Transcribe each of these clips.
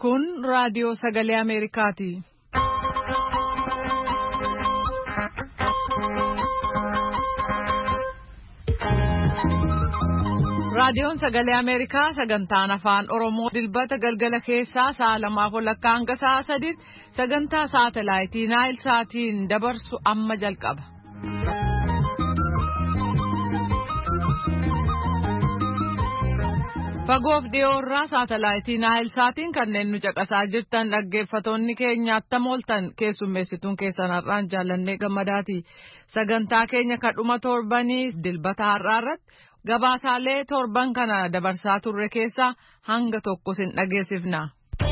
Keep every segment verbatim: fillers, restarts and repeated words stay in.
Kun raadiyoo sagalee Ameerikaati. Raadiyoon sagalee Ameerikaa sagantaan afaan Oromoo dilbata galgala keessaa sa'a lamaaf walakkaa hanga sa'a sadiitti sagantaa saatalaayitii Naayil Saatiin dabarsu amma jalqaba. Fagoof dhiyoorraa saatalaayitii Naayil Saatiin kanneen nu caqasaa jirtan dhaggeeffatoonni keenya attam ooltan keessummeessituun keessan har'aan jaallannee gammadaati. Sagantaa keenya kadhuma torbanii dilbata har'aa irratti gabaasaalee torban kana dabarsaa turre keessaa hanga tokko sin dhageessifna.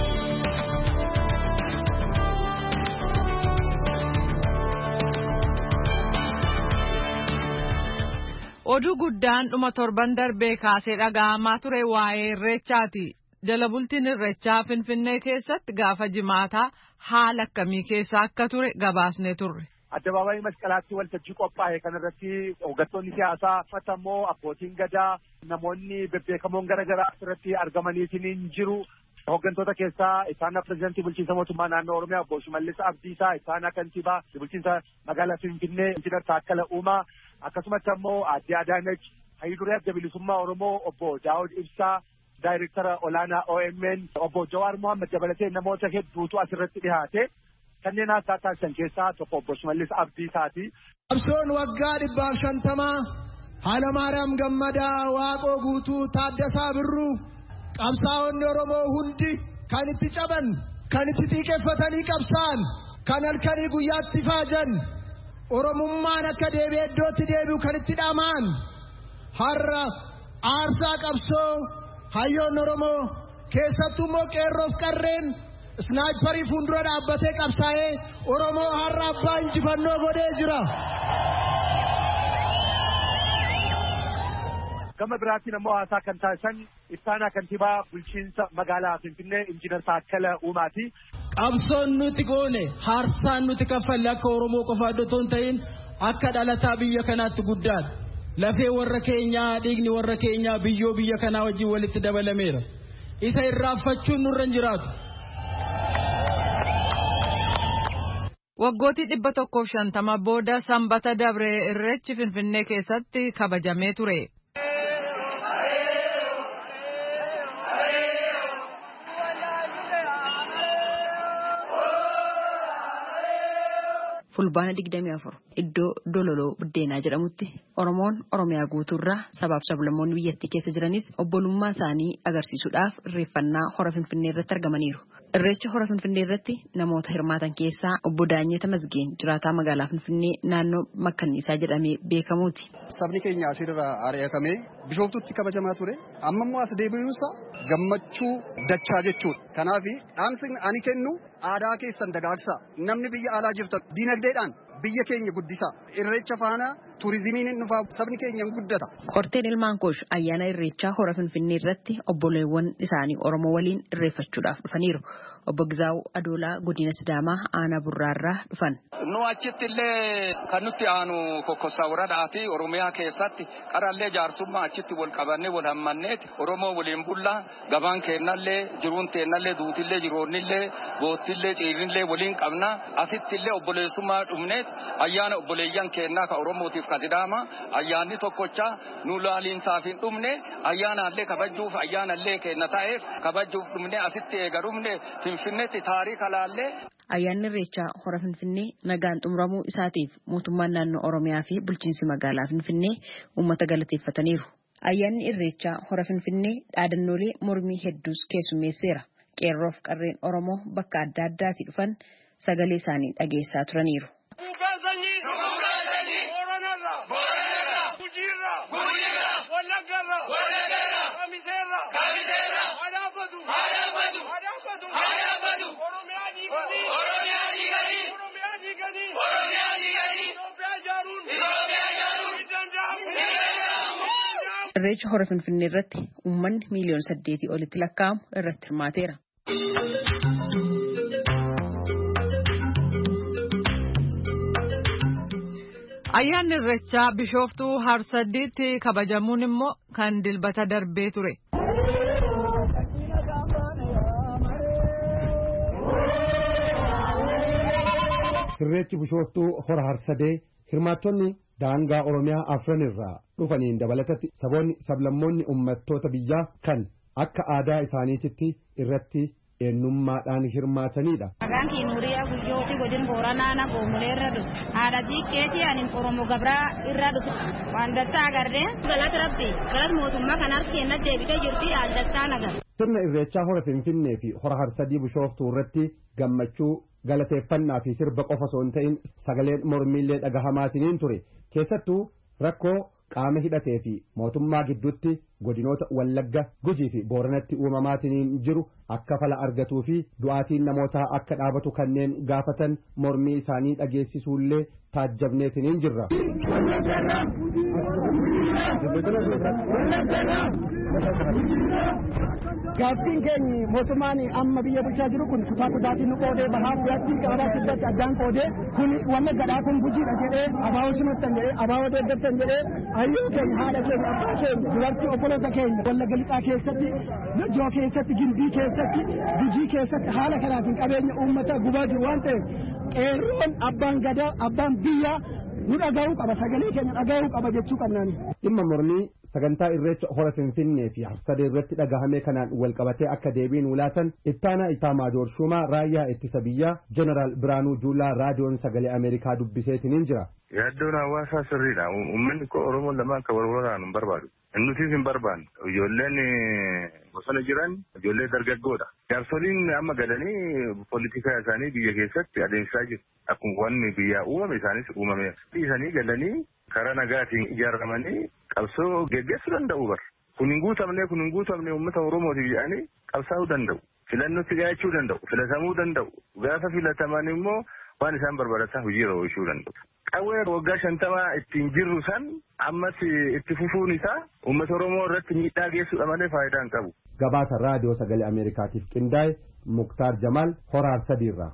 Oduu guddaan dhuma torban darbee kaasee dhaga'amaa ture waa'ee irreechaati. Jala bultiin irreechaa Finfinnee keessatti gaafa jimaataa haala akkamii keessa akka ture gabaasnee turre. Addabaabaayii masqalaatti waltajjii qophaa'e kanarratti hoggantoonni siyaasaa uffatammoo abbootiin gadaa namoonni bebbeekamoon garaagaraa irratti argamaniitiin jiru. Hoggantoota keessaa isaana pirezidaantii bulchiinsa mootummaa naannoo Oromiyaa obbo Shimallis Abdiisaa, isaana kantiibaa bulchiinsa magaalaa Finfinnee Injiinar Taakkala Uumaa, akkasumas ammoo aadde Adaanech Hayidurii Adda Bilisummaa Oromoo obbo Daawud Ibsaa, daayireektara olaanaa O M N obbo Jawaar Mohaammed dabalatee namoota hedduutu asirratti dhiyaate. Kanneen haasaa taasisan keessaa tokko obbo Shimallis Abdiisaati. Qabsoon waggaa dhibbaaf shantamaa Hayilamaariyaam Gammadaa, Waaqoo Guutuu, Taaddasaa Birruu, qabsaa'onni Oromoo hundi kan itti caban, kan itti xiiqeffatanii qabsaan, kan halkanii guyyaatti faajan, Oromummaan akka deebi'ee iddootti deebi'u kan itti dhamaan, har'a aarsaa qabsoo hayyoonni Oromoo keessattuu immoo qeerroof qarreen Snaayiparii fuuldura dhaabbatee qabsaa'ee Oromoo har'a abbaa injifannoo godhee jira. Gama biraatiin ammoo haasaa kan taasisan ittaanaa kantiibaa bulchiinsa magaalaa Finfinnee Injiinar Taakkala Uumaati. Qabsoon nuti goone haarsaan nuti kaffalle akka Oromoo qofaa otoo hin ta'in akka dhalataa biyya kanaatti guddaadha. Lafee warra keenyaa, dhiigni warra keenyaa biyyoo biyya kanaa wajjin walitti dabalameera. Isa irraanfachuun nurra hin jiraatu. Waggootii dhibba tokkoof shantama booda sanbata dabree irreechi Finfinnee keessatti kabajamee ture. Fulbaana digdamii afur iddoo Dololoo Buddeenaa jedhamutti Oromoon Oromiyaa guutuurraa sabaaf sablammoonni biyyattii keessa jiranis obbolummaa isaanii agarsiisuudhaaf irreeffannaa hora Finfinnee irratti argamaniiru. Irreecha hora Finfinnee irratti namoota hirmaatan keessaa obbo Daanyee Tamasgeen jiraataa magaalaa Finfinnee naannoo Makkanniisaa jedhamee beekamuuti. Sabni keenya asirraa ari'atamee Bishooftutti kabajamaa ture. Amma immoo as deebi'uunsa gammachuu dachaa jechuudha. Kanaaf dhaamsi ani kennu aadaa keessan dagaagsaa. Namni biyya alaa jirtan diinagdeedhaan biyya keenya guddisaa. Irreecha faana turizimiin dhufaa sabni keenya guddata. Horteen ilmaan koosh ayyaana irreechaa hora Finfinnee irratti obboleewwan isaanii Oromoo waliin irreeffachuudhaaf dhufaniiru. Obbo Gizaawu Adoolaa godina Sidaamaa aanaa Burraarraa dhufan. Nu achitti illee kan nuti aanu Kokkosaa Woradaati Oromiyaa keessatti qarallee jaarsummaa achitti wal qabannee wal hammanneeti Oromoo waliin bullaa gabaan keennallee jiruun teennallee duutillee jiroonnillee boottillee ciirinillee waliin qabna asitti illee obboleessummaa dhumneeti ayyaana obboleeyyan keennaa ka Oromootiif ka Sidaamaa ayyaanni tokkocha nu laaliinsaaf hin dhumne ayyaanaallee kabajuuf ayyaanallee keenna ta'eef kabajuuf dhumne asitti eegarumne Finfinneetti taarika laallee. Ayyaanni irreechaa hora Finfinnee nagaan xumuramuu isaatiif mootummaan naannoo Oromiyaa fi bulchiinsi magaalaa Finfinnee uummata galateeffataniiru. Ayyaanni irreechaa hora Finfinnee dhaadannoolee mormii hedduus keessummeesseera. Qeerroof qarreen Oromoo bakka adda addaatii dhufan sagalee isaanii dhageessaa turaniiru. Irreecha hora Finfinnee irratti uummanni miiliyoona saddeetii olitti lakkaa'amu irratti hirmaateera. Ayyaanni irreechaa Bishooftuu Harsadiitti kabajamuun immoo kan dilbata darbee ture. Irreechi Bishooftuu hora harsadee hirmaattonni daangaa Oromiyaa afran irraa dhufaniin dabalatatti saboonni sablammoonni uummattoota biyyaa kan akka aadaa isaaniititti irratti eenyummaadhaan hirmaatanidha. Maqaan kee Nuuriyaa Guyyooti godin Booranaa na Goomulee irra dhufe. Haadha xiqqeetii ani Oromoo Gabraa irra dhufe. Waan dattaa agarree galata rabbi galata mootummaa kan harka keenyatti deebitee jirti addattaa nagar. Sirna irreechaa hora Finfinnee fi hora Harsadii Bishooftuu irratti gammachuu galateeffannaa fi sirba qofa osoo hin ta'in sagaleen mormiillee dhagahamaatiniin ture. Keessattuu rakkoo qaama hidhatee fi mootummaa gidduutti godinoota Wallagga, Gujii fi Booranatti uumamaatiniin jiru akka fala argatuu fi du'aatiin namootaa akka dhaabatu kanneen gaafatan mormii isaanii dhageessisuullee taajjabneetiniin jirra. Gaaffiin keenya mootummaan amma biyya bulchaa jiru kun kutaa kutaatiin nu qoodee bahaa guyyaatti gabaabaa siddatti addaan qoodee kun wanna gadhaa kun gujiidha jedhee abaawoo simattan jedhee abaawoo deeggartan jedhee hayyuu keenya haadha keenya abbaa keenya dubartii obboloota keenya Wallagga Lixaa keessatti Najjoo keessatti Gimbii keessatti Gujii keessatti haala kanaatiin qabeenya uummata gubaa jiru waan ta'eef qeerroon abbaan gadaa abbaan biyyaa nu dhaga'uu qaba sagalee keenya dhaga'uu qaba jechuu qabnaani. Dhimma mormii sagantaa irreecha hora Finfinnee fi Harsadee irratti dhagahame kanaan wal qabatee akka deebiin wulaatan ittaanaa itaa maajoor shumaa raayyaa ittisa biyyaa Jeneraal Biraanuu Juulaa raadiyoon sagalee Ameerikaa dubbiseetiniin jira. Yaaddoon hawaasaa sirriidha. Uummanni koo Oromoon lama akka wal waraanu hin barbaadu. Nutis hin barbaanne. Ijoolleen bosona jiran ijoollee dargaggoodha. Jaarsoliin amma galanii poolitikaa isaanii biyya keessatti adeemsisaa jiru. Akkuma wanni biyyaa uumame isaanis uumameera. Isanii galanii karaa nagaatiin ijaaramanii qabsoo geggeessuu danda'u bar. Kun hin guutamne kun hin guutamne uummata Oromootiif jedhanii qabsaa'uu danda'u. Filannootti dhiyaachuu danda'u. Filatamuu danda'u. Gaafa filataman immoo waan isaan barbaadan hojiirra oolchuu danda'u. Qawwee waggaa shantamaa ittiin jirru san ammas itti fufuun isaa uummata Oromoo irratti miidhaa geessuudha malee faayidaa hin qabu. Gabaasa raadiyoo sagalee Ameerikaatiif qindaa'e Muktaar Jamaal hora Harsadiirraa.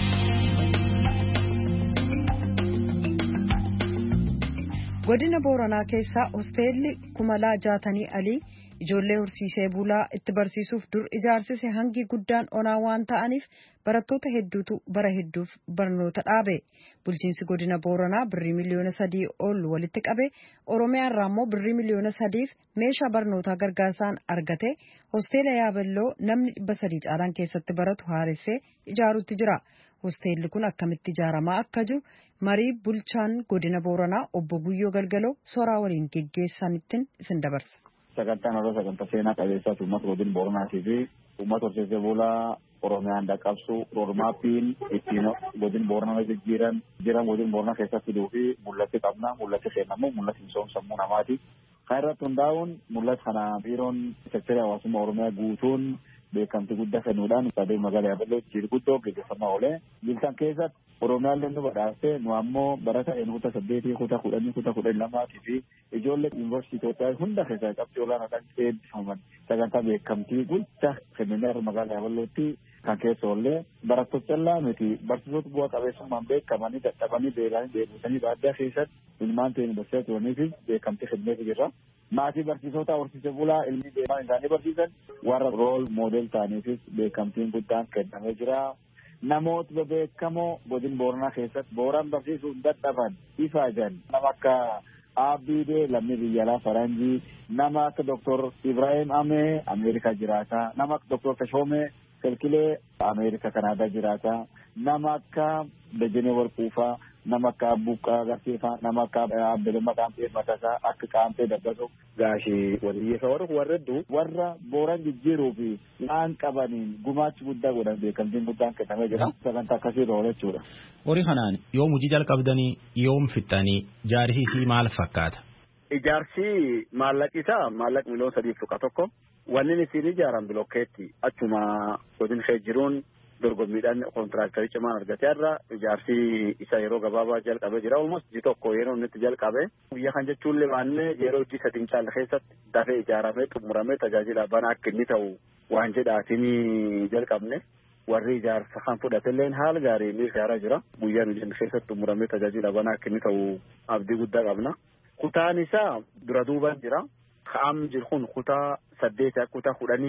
Godina Booranaa keessaa hosteelli Kumalaa Jaatanii Alii ijoollee horsiisee bulaa itti barsiisuuf dur ijaarsise hangi guddaan onaa waan ta'aniif barattoota hedduutu bara hedduuf barnoota dhaabe. Bulchiinsi godina Booranaa birrii miliyoona sadii ol walitti qabe Oromiyaa irraa immoo birrii miliyoona sadiif meeshaa barnootaa gargaarsaan argate hosteela yaabelloo namni dhibba sadii caalaan keessatti baratu haaressee ijaaruutti jira. Hosteelli kun akkamitti ijaaramaa akka jiru marii bulchaan godina Booranaa obbo Guyyoo Galgaloo soraa waliin geggeessanittiin isin dabarsa. Sagantaan irra sagantaa seenaa qabeessaatu uummata godina Booranaatii fi uummata horsiisee bulaa Oromiyaan dhaqqabsu roodmaappiin ittiin godina Booranaa jijjiiran jiran godina Booranaa keessatti fiduu fi mul'atti qabna mul'atti seenamu mul'atti misoomsammuu namaati. Kan irratti hundaa'uun mul'ata kana biiroon seektarii hawaasummaa Oromiyaa guutuun beekamtii guddaa kennuudhaan sadee magaalaa Yaabelloo jirguddoo gaggeeffamaa oolee bilkan keessatti Oromiyaallee nu badhaastee nu ammoo barata kutaa saddeetii kutaa kudhanii kutaa kudhanii lamaatii fi ijoollee yuunivarsiitii Itoophiyaa hunda keessaa qabxii olaanaadhaan eebbifaman sagantaa beekamtii guddaa kennanii magaalaa Yaabellootti kan keessa oollee barattoota callaa miti barsiisota bu'aa qabeessummaan beekamanii dadhabanii beelanii deebisanii baadiyyaa keessatti ilmaan ta'anii barsiisaa turaniifis beekamtii kenneefi jirra. Maatii barsiisota horsiisee bulaa ilmi deemaa isaanii barsiisan warra rool moodel ta'aniifis beekamtiin guddaan kennamee jira. Namoota bebeekamoo godina Booranaa keessatti Booran barsiisuun dadhaban ifaajan nama akka Abdiidee lammii biyya alaa Faranjii nama akka Doktor Ibrahim Amee Ameerikaa jiraata nama akka Doktor Tashoomee Kelkilee Ameerikaa Kanaadaa jiraata nama akka Dajanee Warquufaa nama akka Abbuqqaa Garsiifaa nama akka Abbelemmaa Qaampee Matasaa akka Qaampee Dabbasu gaashii waliyyeessa warra warreddu warra Booran jijjiiruu fi waan qabaniin gumaachi guddaa godhan beekamtiin guddaan kennamee jira sagantaa akkasii oola jechuudha. Horii kanaan yoom hojii jalqabdanii yoom fixxanii jaarsisii maal fakkaata? Ijaarsi maallaqisaa maallaq miliyoon sadiif tuqa tokko wanni isin ijaaran bilokkeetti achuma godin kee jiruun dorgommiidhaan kontiraaktarii cimaan argatee irra ijaarsi isa yeroo gabaabaa jalqabee jira almost ji tokko yeroo inni itti jalqabe guyyaa kan jechuunlee waanne yeroo hojii sadiin caalle keessatti dafee ijaaramee xumuramee tajaajila banaa akka inni ta'u waan jedhaatiin jalqabne warri ijaarsa kan fudhatelleen haala gaariin ijaaraa jira guyyaan hojii keessatti xumuramee tajaajila banaa akka inni ta'u abdii guddaa qabna. Kutaan isaa dura duubaan jira. Ka'am jiru kun kutaa saddeeti akka kutaa kudhanii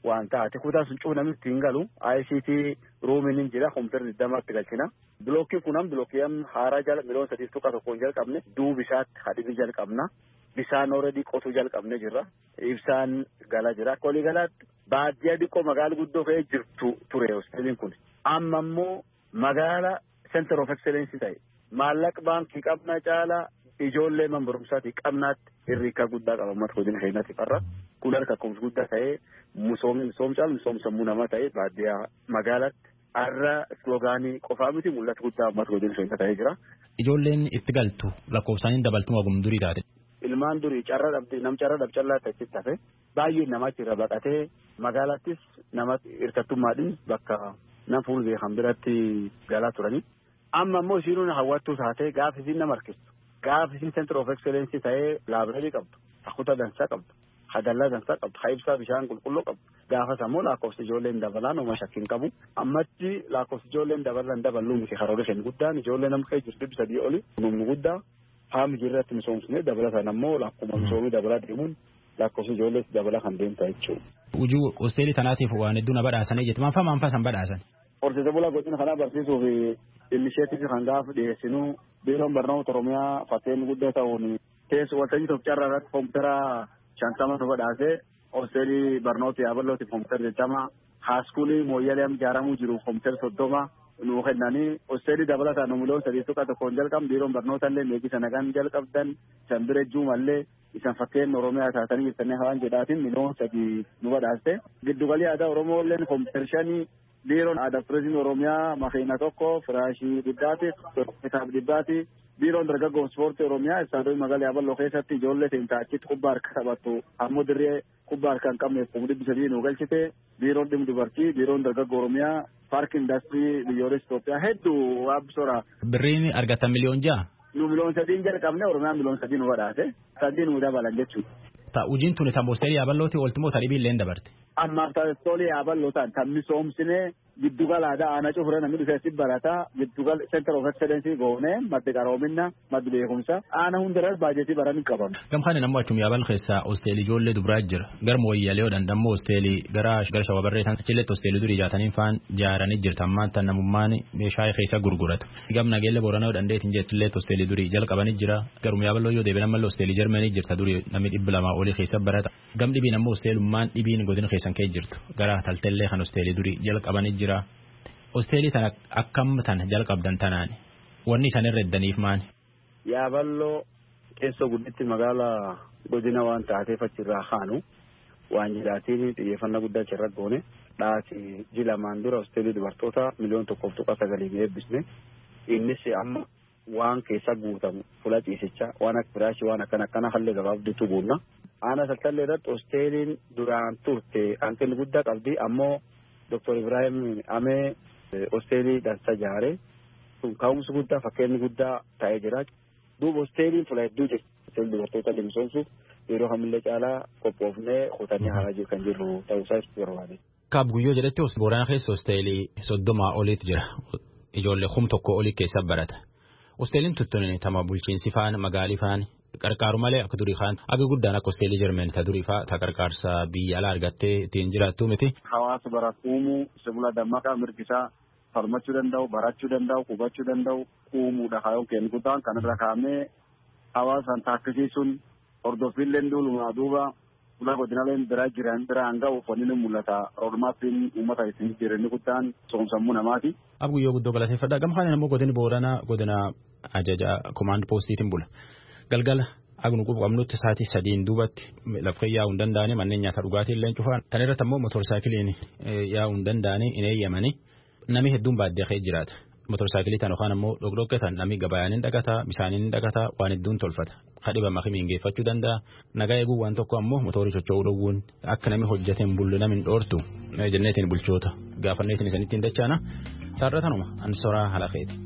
waan taate kutaa sun cufa namni ittiin galu I C T ruumiin hin jira kompiitarri digdamatti galchina. Bilookkii kunan bilookkii haaraa jala miliyoona sadiif tuqa tokkoon jalqabne duubi isaatti hadhibii jalqabna. Bisaan ooredii qotuu jalqabne jirra. Ibsaan gala jira. Kolii galaatti baadiyyaa dhiqqoo magaala guddoo fe'ee jirtu ture hosteeliin kun. Amma immoo magaala center of excellence ta'e. Maallaqa baankii qabna caalaa ijoollee man barumsaati qabnaatti hirriikaa guddaa qaba uummata godina keenyaatti qarra. Kun harka kumsi guddaa ta'ee misoomni misoom caalu misoom sammuu namaa ta'ee baadiyyaa magaalaatti har'a sloogaanii qofaa miti mul'ata guddaa uummata godina keenyaa ta'ee jira. Ijoolleen itti galtu lakkoofsaaniin dabaltuma gumdurii taate. Ilmaan durii carra dhabde nam carra dhab callaa ta'etti tafe baay'ee namatti irra baqatee magaalattis namatti hirkattummaadhaan bakka nam fuul beekan biratti galaa turanii. Amma immoo isiin hawwattuu taatee gaafa isiin nama harkistu gaafa isiin center of excellence ta'ee laabireerii qabdu hakuta dansaa qabdu hadallaa dansaa qabdu haibsaa bishaan qulqulluu qabdu gaafas ammoo lakkoofsi ijoolleen dabalaan oma shakkiin qabu ammatti lakkoofsi ijoolleen dabalan dabaluu miti karoora shan guddaan ijoollee nama kee jirtu dhibbi sadii oli numni guddaa haami jirratti misoomsine dabalatan ammoo lakkuma misoomii dabalaa deemuun lakkoofsi ijoollee dabalaa kan deemtaa jechuudha. Ujuu hosteelii tanaatiif waan hedduu na badhaasanii jettu maanfaa maanfaa san badhaasan. Horsiisa bulaa godina kanaa barsiisuuf innisheetiif kan gaafa dhiyeessinu biiroon barnoota Oromiyaa fakkeenya guddaa ta'uun teessu waltajjii tokko carraa irratti kompiitara shantama nu badhaasee hosteelii barnoota yaabalootiif kompiitara jettama haaskuulii mooyyalee ijaaramuu jiru kompiitara soddoma nu kennanii hosteelii dabalataan nu miliyoon sadii tuqa tokkoon jalqabne biiroon barnoota illee meeqisa nagaan jalqabdan isan bira juumallee isan fakkeenya Oromiyaa taatanii jirtanii hawaan jedhaatiin miliyoon sadii nu badhaaste giddugalii aadaa Oromoo illee kompiitara shanii biiroon aadaa turizimii Oromiyaa makiina tokko firaashii dhibbaati kitaaba dhibbaati biiroon dargaggoo ispoortii Oromiyaa istaadiyoo magaalaa Yaabaloo keessatti ijoollee seentaa achitti kubbaa harka taphattu ammoo dirree kubbaa harka hin qabneef kuma dhibbi sadii nu galchite biiroon dhimma dubartii biiroon dargaggoo Oromiyaa paarkii indaastirii biyyoolessa Itoophiyaa hedduu waabsora. Birriin argatan miliyoon ja'a. Nu miliyoon sadiin jalqabne Oromiyaan miliyoon sadii nu badhaase sadii nu dabalan jechuudha. Ujiin tuni tan hosteelii Yaaballooti oltumoo tadhibii illee dabarte. Amma hosteelii Yaaballoo ta'an kan misoomsine giddugala aadaa aanaa cufura namni dhufeessi barataa giddugala center of excellence goone madda qaroominna madda beekumsa aana hundarras baajetii baran hin qabamu. Gamkaan nammoo achum Yaabal keessaa hosteelii ijoollee dubaraa jira gar mooyyaalee odhan dammoo hosteelii gara gara shawabarreetan achilletti hosteelii durii jaataniin faan jaaranii jirtan maanta namummaan meeshaa keessa gurguratu. Gamna geelle Booranaa odhan deetiin jettilletti hosteelii durii jalqabanii jira garuma Yaaballoo yoo deebiin ammallee hosteelii Jarmanii jirta durii namni dhibba lamaa olii keessa barata. Gam dhibiin ammoo hosteelummaan dhibiin godina keessan kee jirtu gara taltellee kan hosteelii durii jalqabanii jira. Hosteelii tana akkam tan jalqabdan tanaan wanni isaan irra eddaniif maani. Yaaballoo keessoo gudditti magaalaa godina waan taateef achirraa kaanu waan jedhaatiin xiyyeeffannaa guddaa achirra goone dhaati jilamaan dura hosteelii dubartoota miliyoon tokkoof tuqa sagalii eebbisne innis amma waan keessa guutamu fuula ciisichaa waan akka firaashii waan akkana akkana hallee gabaabditu guunna. Aana saltallee irratti hosteeliin duraan turte hanqinni guddaa qabdi ammoo Doktor Ibrahim Amee hosteelii dansa jaare kun ka'umsi guddaa fakkeenyi guddaa ta'ee jira. Duuba hosteeliin fuula hedduu jirti. Hosteelii dubartoota misoomsuuf yeroo kamillee caalaa qophoofnee kutannee haaraa kan jirru ta'uusaa ibsu barbaade. Kaab guyyoo jedhatti Booranaa keessa hosteelii soddomaa oliitu jira. Ijoollee kum tokko olii keessa barata. Hosteeliin tuttuun tama bulchiinsi faan magaalii faan qarqaaru malee akka durii kaan aga guddaan akka hosteelii Jarmeen ta durii faa ta qarqaarsa biyya alaa argattee ittiin jiraattu miti. Hawaasa barakuumuu sibila dammaqaa mirgisaa falmachuu danda'u barachuu danda'u hubachuu danda'u uumuudha haayoo kennu guddaan kanarra kaa'amee hawaasaan taakkisiisuun hordoffiillee duulumaa duuba fuula godinaaleen biraa jiran biraan ga'u uffanni ni mul'ata roodmaappiin uummata ittiin jireenya guddaan soomsammuu namaati. Abguyyoo guddoo galateeffadha gamkaan immoo godini Booranaa godina ajaja komaand poostiitiin bula. Galgala agnu qabnutti sa'aatii sadiin duubatti lafa yaa'uu hin danda'anii manneen nyaata dhugaatii illee cufaan tan irratti ammoo motorsaayikiliin yaa'uu hin danda'anii hin eeyyamanii namni hedduun baadiyyaa jiraata. Motorsaayikilii tan yookaan ammoo dhokdhokkatan namni gabaayaan hin dhagataa bisaaniin hin dhagataa waan hedduun tolfata. Kadhiba makimiin geeffachuu danda'a. Nagaa eeguu waan tokko ammoo motorii socho'uu dhowwuun akka namni hojjetee hin bulle namni hin dhoortu jenneetiin bulchoota gaafanneetiin isanitti hin dachaana. Taarra tanuma ansoraa halaqeeti.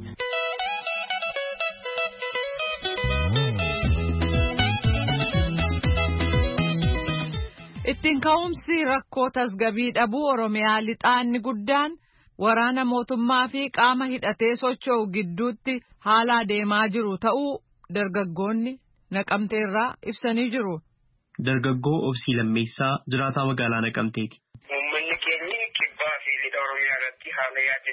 Ittiin ka'umsi rakkoo tasgabii dhabuu Oromiyaa lixaanni guddaan waraana mootummaa fi qaama hidhatee socho'u gidduutti haala adeemaa jiru ta'uu dargaggoonni Naqamteerraa ibsanii jiru. Dargaggoo Obsii Lammeessaa jiraataa magaalaa Naqamteeti.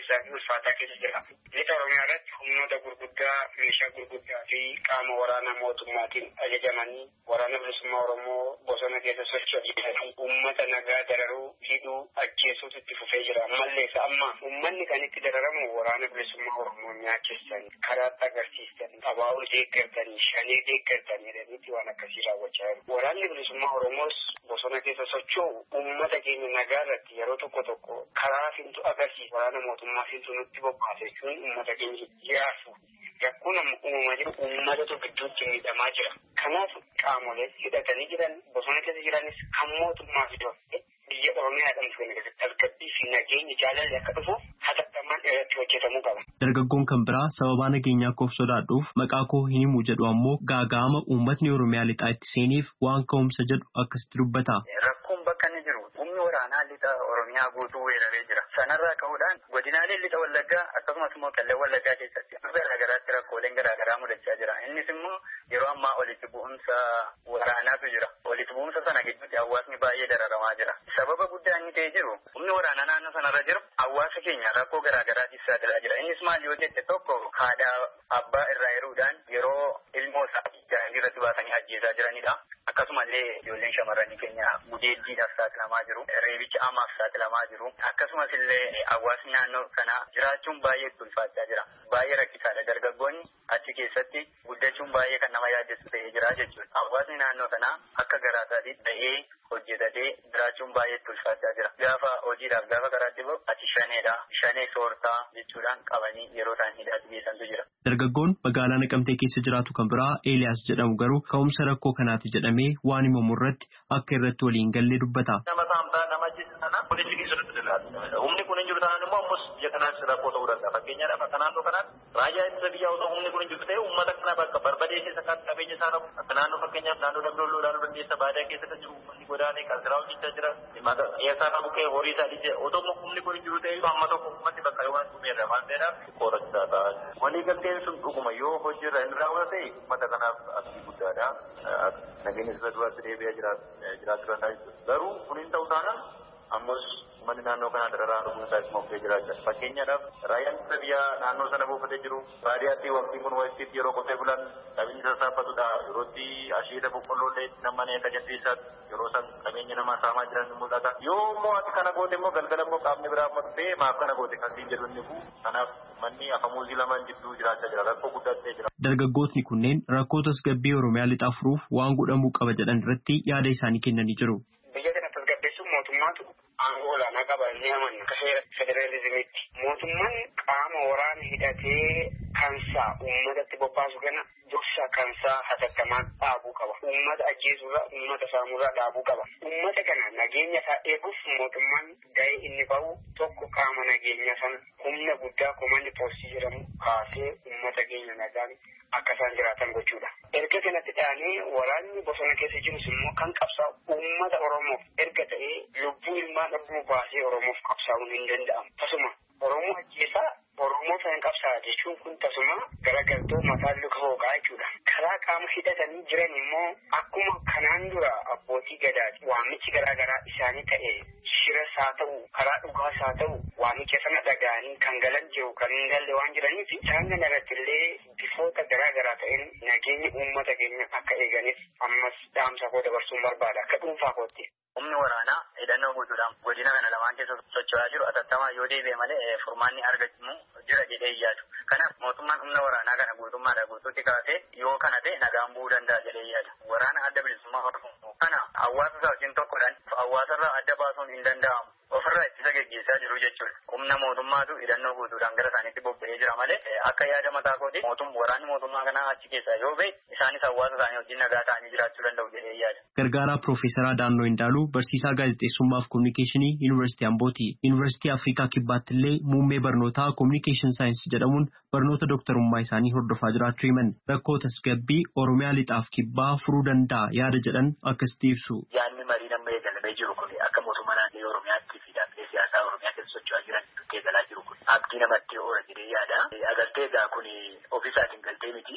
ulfeessaa fi ulfaataa keessa jira. Lixa Oromiyaa irratti humnoota gurguddaa, meeshaa gurguddaa fi qaama waraanaa mootummaatiin ajajamanii waraana bilisummaa Oromoo bosona keessa socho'anii uummata nagaa dararuu, hidhuu, ajjeesuutu itti fufee jira. Ammallee isa amma uummanni kan itti dararamu waraana bilisummaa Oromoo nyaachisanii, karaatti agarsiistanii, abaa'uu deeggartanii, shanee deeggartanii jedhaniitti waan akkasii raawwachaa jiru. Waraanni bilisummaa Oromoos bosona keessa socho'u uummata keenya nagaa irratti yeroo tokko tokko karaa fintu agarsiisa. Waraana mootummaa fintu nutti bobbaase jechuun uummata keenya jiraatu. Rakkoon amma uumamaa jiru uummatatu gidduutti miidhamaa jira. Kanaaf qaamolee hidhatanii jiran bosona keessa jiranis kan mootummaa fidate biyya Oromiyaadhaan dhufe keessatti tasgabbii fi nageenyi jaalalli akka dhufu hatattamaan irratti hojjetamuu qaba. Dargaggoon kan biraa sababaa nageenyaa koof sodaadhuuf maqaa koo hin himu jedhu ammoo gaaga'ama uummatni Oromiyaa lixaa itti seeniif waan ka'umsa jedhu akkasitti dubbata. Rakkoon bakka inni jiru humni waraanaa lixa Oromiyaa guutuu weeraree jira. Sanarraa ka'uudhaan godinaalee lixa Wallaggaa akkasumas immoo Qellem Wallaggaa keessatti garaagaraatti rakkooleen garaagaraa mudachaa jira. Innis immoo yeroo ammaa walitti bu'umsa waraanaatu jira. Walitti bu'umsa sana gidduutti hawaasni baay'ee dararamaa jira. Sababa guddaa inni ta'ee jiru humni waraanaa naannoo sanarra jiru hawaasa keenya rakkoo garaagaraatiif saaxilaa jira. Innis maal yoo jette tokko haadha abbaa irraa yeruudhaan yeroo ilmoo isaa daandii irratti baasanii ajjeesaa jiranidha. Akkasumallee ijoolleen shamarranii keenya gudeeddiidhaaf saaxilamaa jiru. Reebicha amaaf saaxilamaa jiru. Akkasumas illee hawaasni naannoo kana jiraachuun baay'ee ulfaachaa jira. Baay'ee rakkisaadha. Dargaggoonni achi keessatti guddachuun baay'ee kan nama yaaddeessu ta'ee jira jechuudha. Hawaasni naannoo kanaa akka garaasaatti ta'ee hojjetatee jiraachuun baay'ee ulfaachaa jira. Gaafa hojiidhaaf gaafa karaatti bahu ati shaneedha. Shanee soortaa jechuudhaan qabanii yeroo isaan hidhaatti geessantu jira. Dargaggoon magaalaa Naqamtee keessa jiraatu kan biraa Eeliyaas jedhamu garuu ka'umsa rakkoo kanaati jedhamee waan himamu irratti akka irratti waliin gallee dubbata. Nama saamtaa nama ajjeesisana polisii keessatti dalaatu. Humni kun hin jiru taanaan immoo ammas biyya kanaas rakkoo ta'uu danda'a. Fakkeenyaadhaaf akka naannoo kanaatti raayyaa ittisa biyyaa osoo humni kun hin jiru ta'e uummata kana bakka barbadee keessa kan qabeenya isaa qabu. Akka naannoo fakkeenyaaf naannoo Damdooloo ilaaluu dandeessa baadiyyaa keessa kan jiru uummanni godaanee kan siraa hojjechaa jira. Dhiyeessaa qabu ka'ee horii isaa dhiisee otoo humni kun hin jiru ta'e amma tokko uummatti bakka yoo waan dhumeerra waan ta'eedhaaf qorachisaa ta'a. Walii galteen sun dhuguma yoo hojiirra hin raawwate uummata kanaaf abdii guddaadha. Nageenya isa duraatti deebi'ee jiraachuu danda'a jechuudha. Garuu kun hin ta'u taanaan ammas uummanni naannoo kanaa dararaa dhufuun isaa isuma ofii jiraachaa. Fakkeenyaadhaaf raayyaan ittisa biyyaa naannoo sana buufatee jiru baadiyyaatti waqtiin kun waqtiitti yeroo qotee bulan qabeenya sassaabatudha. Yerootti asheeta boqqolloolee namni akka jaddiisaatti yeroo san qabeenya namaa saamaa jiran ni mul'ata. Yoo immoo ati kana goote immoo galgala immoo qaamni biraa immoo dhufee maaf kana goote kan siin jedhu inni kun kanaaf manni afamuuzii lamaan jidduu jiraachaa jira. Rakkoo guddaa ta'ee jira. Dargaggootni kunneen rakkoo tasgabbii Oromiyaa lixaa furuuf waan godhamuu qaba jedhan irratti yaada isaanii kennanii jiru. Biyya kana tasgabbeessuun mootummaatu aangoo olaanaa qaba inni amanna. Akka seera federalizimiitti mootummaan qaama waraana hidhatee kansaa uummatatti bobbaasu kana dursa kansaa hatattamaan dhaabuu qaba. Uummata ajjeesurraa uummata saamurraa dhaabuu qaba. Uummata kana nageenya isaa eeguuf mootummaan gahee inni bahu tokko qaama nageenya sana humna guddaa komandi poostii jedhamu kaasee uummata keenya nagaan akka isaan jiraatan gochuudha. Erga kanatti dhaanee waraanni bosona keessa jirus immoo kan qabsaa'u uummata Oromoof erga ta'ee lubbuu ilmaan dhabbuu baasee Oromoof qabsaa'uun hin danda'amu. Tasuma Oromoo ajjeesaa Oromoo sana qabsaa jechuun kun tasuma garagaltoo mataan luka hooqaa jechuudha. Karaa qaama hidhatanii jiran immoo akkuma kanaan dura abbootii gadaati waamichi garaagaraa isaanii ta'e shiras haa ta'u karaa dhugaas haa ta'u waamicha sana dhaga'anii kan galan jiru kan hin galle waan jiraniif isaan kana irratti illee bifoota garaagaraa ta'een nageenya uummata keenya akka eeganiif ammas dhaamsa koo dabarsuun barbaada akka dhuunfaa kootti. Humni waraanaa hidhannoo guutuudhaan godina kana lamaan keessa socho'aa jiru atattamaa yoo deebi'e malee furmaanni argamu jira jedhee yaadu. Kanaaf mootummaan humna waraanaa kana guutummaadha guutuutti kaasee yoo kana ta'e nagaan bu'uu danda'a jedhee yaada. Waraana adda bilisummaa Oromoo kana hawaasa isaa wajjin tokkodhaan hawaasarraa adda baasuun hin danda'amu. Ofirraa ittisa geggeessaa jiru jechuudha. Humna mootummaatu hidhannoo guutuudhaan gara isaaniitti bobba'ee jira malee akka yaada mataa kooti mootummaa waraanni mootummaa kanaa achi keessaa yoo ba'e isaanis hawaasa isaanii wajjin nagaa ta'anii jiraachuu danda'u jedhee yaada. Gargaaraa Piroofeesaraa Daannoo Indaaluu barsiisaa gaazexeessummaa fi kominikeeshinii Yuunivarsiitii Ambooti. Yuunivarsiitii Afrikaa Kibbaatti illee muummee barnootaa kominikeeshin saayinsii jedhamuun barnoota dooktarummaa isaanii hordofaa jiraachuu himan. Rakkoo tasgabbii Oromiyaa lixaaf kibbaa furuu danda'a yaada jedhan akkasitti ibsu. Yaadni marii nama eegalamee jiru kun akka mootummaa naannoo Oromiyaatti fi dhaabbilee siyaasaa Oromiyaa keessa socho'aa jiran eegalaa jiru kun abdii namatti oola jedhee yaada. Agartee egaa kun ofiisaatiin galtee miti.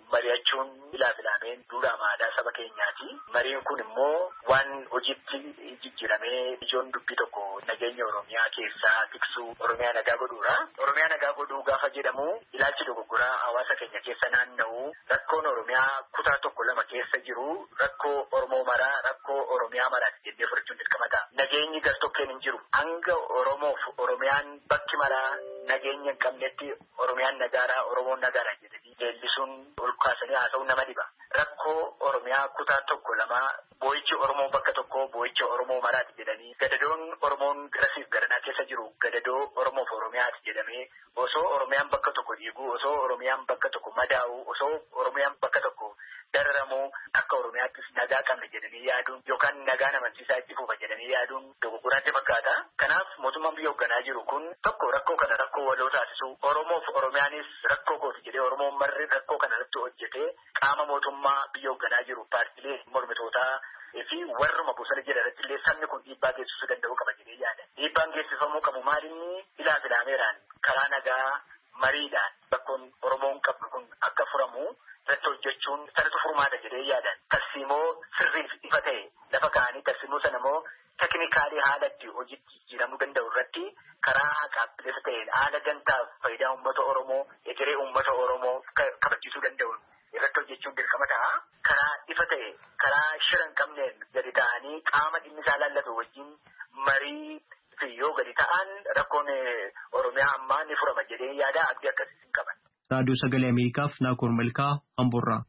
mari'achuun ilaa filameen duudhaa maadaa saba keenyaati. Mariin kun immoo waan hojiitti jijjiiramee ijoon dubbii tokko nageenya Oromiyaa keessaa tiksuu Oromiyaa nagaa godhuudha. Oromiyaa nagaa godhuu gaafa jedhamu ilaalchi dogoggoraa hawaasa keenya keessa naanna'u rakkoon Oromiyaa kutaa tokko lama keessa jiru rakkoo Oromoo maraa rakkoo Oromiyaa maraati jennee fudhachuun dirqama ta'a. Nageenyi gartokkeen hin jiru. Hanga Oromoof Oromiyaan bakki maraa nageenya hin qabnetti Oromiyaan nagaaraa Oromoon nagaaraa jedhanii leellisuun ol kaasanii haasa'uun nama dhiba. Rakkoo Oromiyaa kutaa tokko lama boo'ichi Oromoo bakka tokko boo'icha Oromoo maraati jedhanii gadadoon Oromoon garasiif garanaa keessa jiru gadadoo Oromoof Oromiyaati jedhamee osoo Oromiyaan bakka tokko dhiigu osoo Oromiyaan bakka tokko madaa'u osoo Oromiyaan bakka tokko dararamu akka Oromiyaattis nagaa qabna jedhanii yaaduun yookaan nagaan amansiisaa itti fufa jedhanii yaaduun dogoggoraatti fakkaata. Kanaaf mootummaan biyya hoogganaa jiru kun tokko rakkoo kana rakkoo waloo taasisu Oromoof Oromiyaanis rakkoo kooti jedhee Oromoon marri rakkoo kana irratti hojjetee qaama mootummaa biyya hoogganaa jiru paartilee mormitootaa fi warruma bosona jedha irratti illee sabni kun dhiibbaa geessisuu danda'u qaba jedhee yaada. Dhiibbaan geessifamuu qabu maalinni ilaa filaameeraan karaa nagaa mariidhaan bakkoon Oromoon qabnu kun akka furamu irratti hojjechuun sanatu furmaata jedhee yaadan. Tarsiimoo sirriif ifa ta'e lafa kaa'anii tarsiimoo sana immoo teknikaalii haala itti hojiitti jijjiiramuu danda'u irratti karaa haqaaf ta'een haala gantaaf faayidaa uummata Oromoo egeree uummata Oromoo kabachiisuu danda'uun irratti hojjechuun dirqama ta'a. Karaa ifa ta'e karaa shira hin qabneen gadi ta'anii qaama dhimmi isaa laallatu wajjin marii fi yoo gadi ta'an rakkoon Oromiyaa ammaa ni furama jedhee yaada abdii akkasii hin qaban. Raadiyoo Sagalee Ameerikaaf Naakoor Malkaa Amboorraa.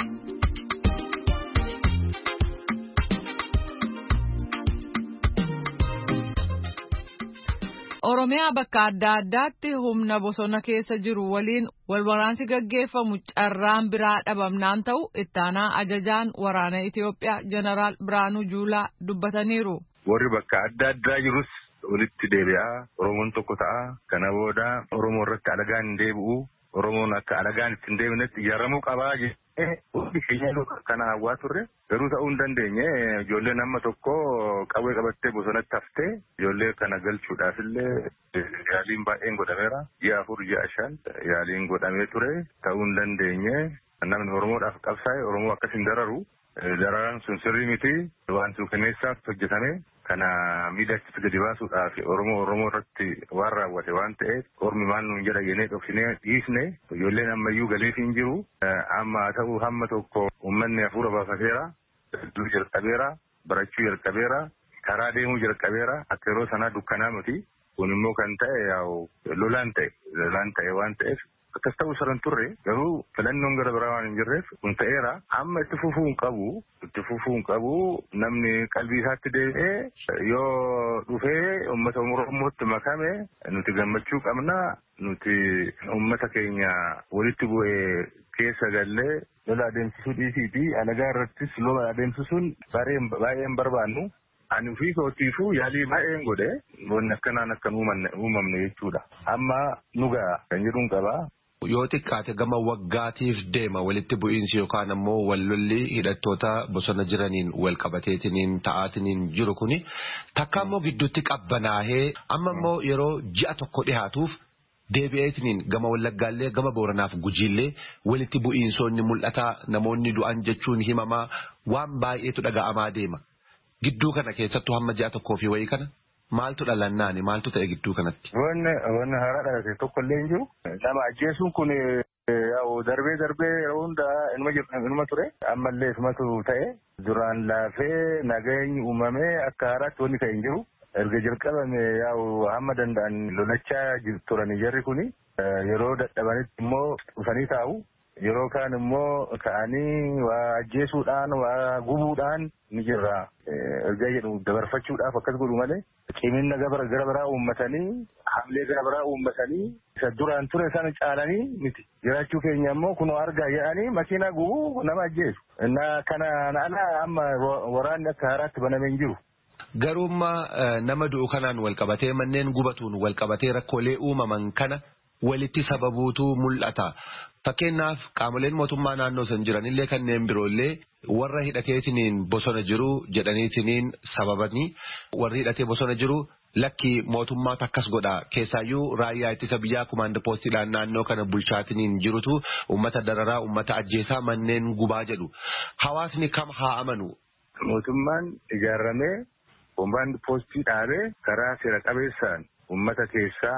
Oromiyaa bakka adda addaatti humna bosona keessa jiru waliin walwaraansi gaggeeffamu carraan biraa dhabamnaan ta'u ittaanaa ajajaan waraana Itiyoophiyaa Jeneraal Biraanuu Juulaa dubbataniiru. Warri bakka adda addaa jirus walitti deebi'aa Oromoon tokko ta'a. Kana booda Oromoo irratti alagaan hin deebi'u. Oromoon akka alagaan itti hin deebinetti ijaaramuu qabaa jedhee hundi keenya kana hawwaa turre garuu ta'uu hin dandeenye ijoolleen amma tokko qawwee qabattee bosonatti haftee ijoollee kana galchuudhaaf illee yaaliin baay'een godhameera ji'a afur ji'a shan yaaliin godhamee ture ta'uu hin dandeenye namni Oromoodhaaf qabsaa'e Oromoo akkas hin dararu dararaan sun sirrii miti waan suukaneessaatti hojjetame kana miidhachis gadi baasuudhaaf Oromoo Oromoo irratti waan raawwate waan ta'eef ormi maal nuun jedha jennee dhoksinee dhiisne ijoolleen ammayyuu galiif hin jiru amma ta'uu hamma tokko uummanni hafuura baafateera hedduu jalqabeera barachuu jalqabeera karaa deemuu jalqabeera akka yeroo sanaa dukkanaa miti kun immoo kan ta'e yaa'u lolaan ta'e lolaan ta'e waan ta'eef akkas ta'uu saran turre garuu filannoon gara biraa waan hin jirreef kun ta'eera amma itti fufuu hin qabu itti fufuu hin qabu namni qalbii isaatti deebi'ee yoo dhufee uummata Oromootti makame nuti gammachuu qabna nuti uummata keenya walitti bu'ee keessa gallee lola adeemsisuu dhiisii fi alagaa irrattis lola adeemsisuun baay'een barbaannu. Ani ofii kootiifuu yaalii baay'een godhe wanni akkanaan akkan uumamne jechuudha. Amma nugaa kan jedhuun qabaa. Yoo xiqqaate gama waggaatiif deema walitti bu'iinsi yookaan ammoo wallolli hidhattoota bosona jiraniin wal qabateetiniin ta'aatiniin jiru kuni takka ammoo gidduutti qabbanaahee amma ammoo yeroo ji'a tokko dhihaatuuf deebi'eetiniin gama Wallaggaallee gama Booranaaf Gujiillee walitti bu'iinsoonni mul'ataa namoonni du'an jechuun himamaa waan baay'eetu dhaga'amaa deema. Gidduu kana keessattuu hamma ji'a tokkoo fi wayii kana maaltu dhalannaani maaltu ta'e gidduu kanatti. Wanni wanni haaraa dhalate tokko illee hin jiru. Nama ajjeesuun kun darbee darbee yeroo hundaa inuma ture. Ammallee isumatu ta'e duraan laafee nageenyi uumamee akka haaraatti wanni ta'e hin jiru. Erga jalqabame yaa'u hamma danda'an lolachaa turanii jarri kuni yeroo dadhabanitti immoo dhufanii taa'u. Yeroo kaan immoo ka'anii waa ajjeesuudhaan waa gubuudhaan ni jirra. Erga jedhu dabarfachuudhaaf akkas godhu malee cimina gara biraa uummatanii hamlee gara biraa uummatanii isa duraan ture sana caalanii miti. Jiraachuu keenya immoo kunoo argaa jedhanii makiinaa gubuu nama ajjeesu. Innaa kana ala amma waraanni akka haaraatti banamee hin jiru. Garummaa nama du'u kanaan wal qabatee manneen gubatuun wal qabatee rakkoolee uumaman kana walitti sababuutu mul'ata. Fakkeenyaaf qaamoleen mootummaa naannoo san jiranillee kanneen biroollee warra hidhateetiniin bosona jiru jedhaniitiniin sababanii warri hidhatee bosona jiru lakki mootummaa takkas godha keessaayyuu raayyaa ittisa biyyaa kumaand poostiidhaan naannoo kana bulchaatiniin jirutu ummata dararaa ummata ajjeesaa manneen gubaa jedhu. Hawaasni kam haa amanu? Mootummaan ijaaramee kumaand poostii dhaabee karaa seera qabeessaan ummata keessaa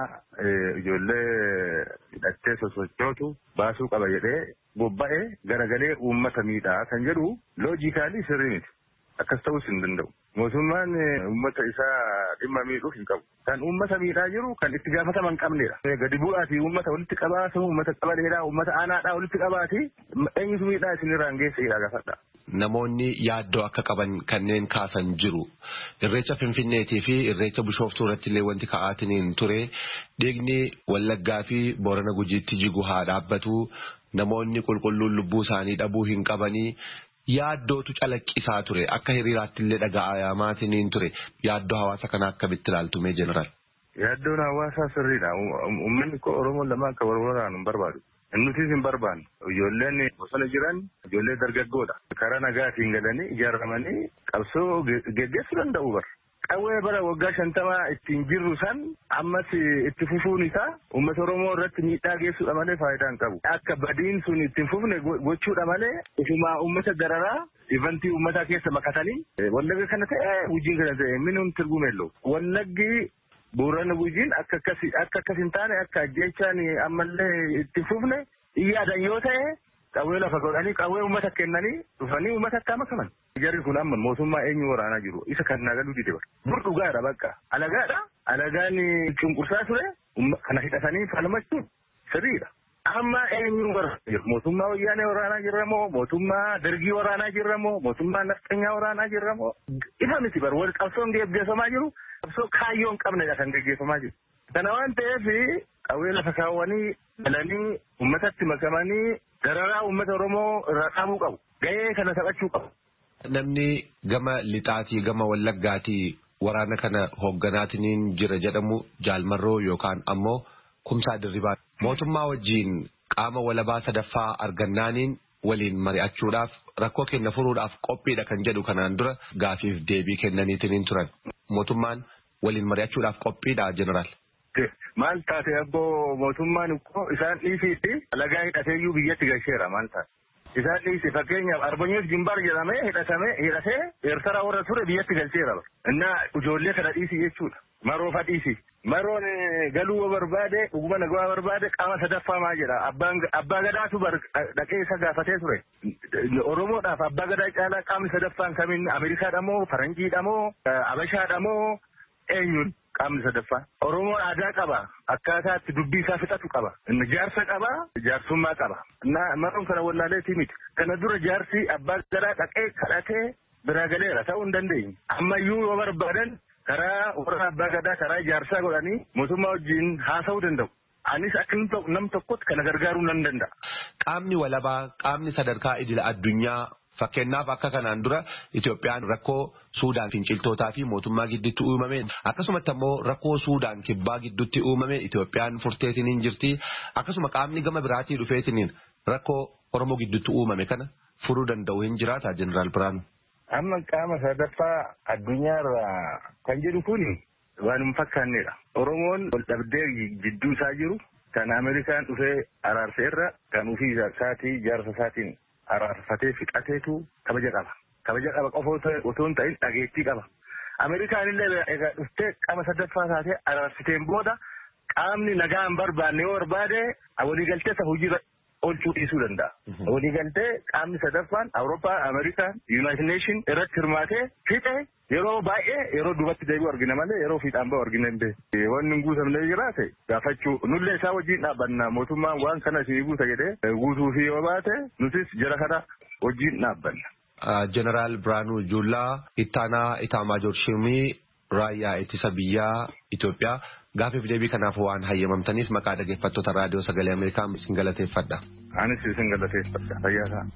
ijoollee hidhattee sosochootu baasuu qaba jedhee bobba'ee garagalee uummata miidhaa kan jedhu loojikaalii sirrii miti. Akkas ta'uus hin danda'u. Mootummaan uummata isaa dhimma miidhuuf hin qabu. Kan uummata miidhaa jiru kan itti gaafatama hin qabnedha. Gadi bu'aatii uummata walitti qabaatu uummata qabaleedhaa uummata aanaadhaa walitti qabaati eenyutu miidhaa isinirraan geesseedha gaafadha. Namoonni yaaddoo akka qaban kanneen kaasan jiru. Irreecha Finfinneetii fi irreecha Bishooftuu irratti illee wanti ka'aatiniin ture. Dhiigni Wallaggaa fi Boorana Gujiitti jigu haa dhaabbatu. Namoonni qulqulluun lubbuu isaanii dhabuu hin qabanii. Yaaddootu calaqqisaa ture. Akka hiriiraatti illee dhaga'amaatiniin ture. Yaaddoo hawaasa kana akkamitti ilaaltume jeneraal? Yaaddoon hawaasaa sirriidha. Uummanni koo Oromoon lama akka wal waraanu hin barbaadu. Nutis hin barbaanne. Ijoolleen bosona jiran ijoollee dargaggoodha. Karaa nagaatiin galanii ijaaramanii qabsoo geggeessuu danda'u bara. Qawwee bara waggaa shantamaa ittiin jirru san ammas itti fufuun isaa uummata Oromoo irratti miidhaa geessuudha malee faayidaa hin qabu. Akka badiin sun ittiin fufne gochuudha malee ofumaa uummata dararaa ivantii uummataa keessa makatanii wallagga kana ta'e hojiin kana ta'e minuun tirgumeello. Wallaggi Boorana Gujiin akka akkasi akka akkas hin taane akka ajjeechaan ammallee itti fufne iyyaadan yoo ta'e qawwee lafa godhanii qawwee uummata kennanii dhufanii uummata akka makaman. Jarri kun amma mootummaa eenyu waraanaa jiru isa kan nagaluu dide bara. Dur dhugaadha bakka alagaadha alagaan cunqursaa ture kana hidhatanii falmachuun sirriidha. Amma eenyu waraanaa mootummaa wayyaanee waraanaa jirra moo mootummaa dargii waraanaa jirra moo mootummaa nafxanyaa waraanaa jirra moo ifa miti bara wal qabsoon geggeeffamaa jiru qabsoo kaayyoo hin qabnedha kan geggeeffamaa jiru. Kana waan ta'eef qawwee lafa kaawwanii galanii uummatatti makamanii dararaa uummata Oromoo irraa qaamuu qabu. Gahee kana taphachuu qabu. Namni gama lixaatii gama wallaggaatii waraana kana hoogganaatiniin jira jedhamu jaalmarroo yookaan ammoo kumsaa dirribaa mootummaa wajjiin qaama walabaa sadaffaa argannaaniin waliin mari'achuudhaaf rakkoo keenya furuudhaaf qophiidha kan jedhu kanaan dura gaafiif deebii kennaniitiniin turan. Mootummaan waliin mari'achuudhaaf qophiidha jeneraal. Maal taate abboo mootummaan isaan dhiisiitti alagaa hidhateeyyuu biyyatti galcheera maal taate. Isaan dhiisi fakkeenyaaf Arbanyoof Jimbaar jedhamee hidhatame hidhatee Eertara warra ture biyyatti galcheera. Innaa ijoollee kana dhiisi jechuudha. Maroofa dhiisi. Maroon galuu barbaade dhuguma nagaa barbaade qaama sadaffaa maa jedha. Abbaa gadaatu dhaqee isa gaafatee ture. Oromoodhaaf abbaa gadaa caalaa qaamni sadaffaan kamiin Ameerikaadha moo Faranjiidha moo Abashaadha moo eenyuun qaamni sadaffaa. Oromoon aadaa qaba. Akkaataa itti dubbii isaa fixatu qaba. Inni jaarsa qaba. Jaarsummaa qaba. Maroon kana wallaaleetii miti. Kana dura jaarsi abbaa gadaa dhaqee kadhatee biraa galeera ta'uu hin dandeenye. Ammayyuu yoo barbaadan karaa warra abbaa gadaa karaa jaarsaa godhanii mootummaa wajjin haasa'uu danda'u. Anis akka nam tokkotti kana gargaaruu nan danda'a. Qaamni walabaa qaamni sadarkaa idila addunyaa fakkeenyaaf akka kanaan dura Itoophiyaan rakkoo Suudaan finciltootaa fi mootummaa gidduutti uumame akkasumatti ammoo rakkoo Suudaan kibbaa gidduutti uumame Itoophiyaan furteetiniin jirti akkasuma qaamni gama biraatii dhufeetiniin rakkoo Oromoo gidduutti uumame kana furuu danda'u hin jiraata jeneraal Biraanuu. Amma qaama sadaffaa addunyaarraa kan jedhu kuni waan hin fakkaannedha. Oromoon wal dhabdee jidduu isaa jiru kan Ameerikaan dhufee araarseerra kan ofii isaatii jaarsa isaatiin araarfatee fixateetu kabaja qaba. Kabaja qaba qofa otoo hin ta'in dhageettii qaba. Ameerikaan illee egaa dhuftee qaama sadaffaa taatee araarsiteen booda qaamni nagaa hin barbaanne yoo barbaade waliigaltee isa hojiirra oolchuu dhiisuu danda'a. Waliigaltee qaamni sadaffaan Awurooppaa, Ameerikaan, Yuunaayitid Neeshin irratti hirmaatee fixe yeroo baay'ee yeroo duubatti deebi'u argina malee yeroo fiixaan ba'u argina hin beeku. Wanni hin guutamne jiraate gaafachuu nullee isaa wajjin dhaabbanna mootummaan waan kana si guuta jedhee guutuu fi yoo baate nutis jara kana wajjin dhaabbanna. Jeneraal Biraanuu Juullaa ittaanaa Itaamaajoor Shimii raayyaa ittisa biyyaa Itoophiyaa gaafiif deebii kanaaf waan hayyamamtaniif maqaa dhaggeeffattoota raadiyoo sagalee Ameerikaa isin galateeffadha. Anis isin galateeffadha. Fayyaa ta'a.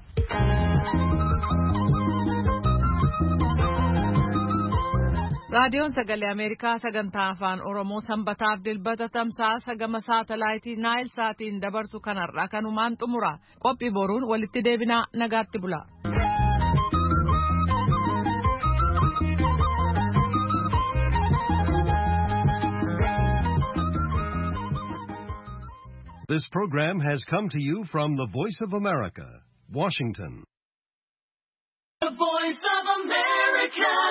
Raadiyoon Sagalee Ameerikaa sagantaa afaan Oromoo sanbataaf dilbata tamsaasa gama saatalaayitii Naayil Saatiin dabarsu kanarraa kanumaan xumura. Qophii boruun walitti deebinaa nagaatti bula. This program has come to you from the Voice of America, Washington. The Voice of America.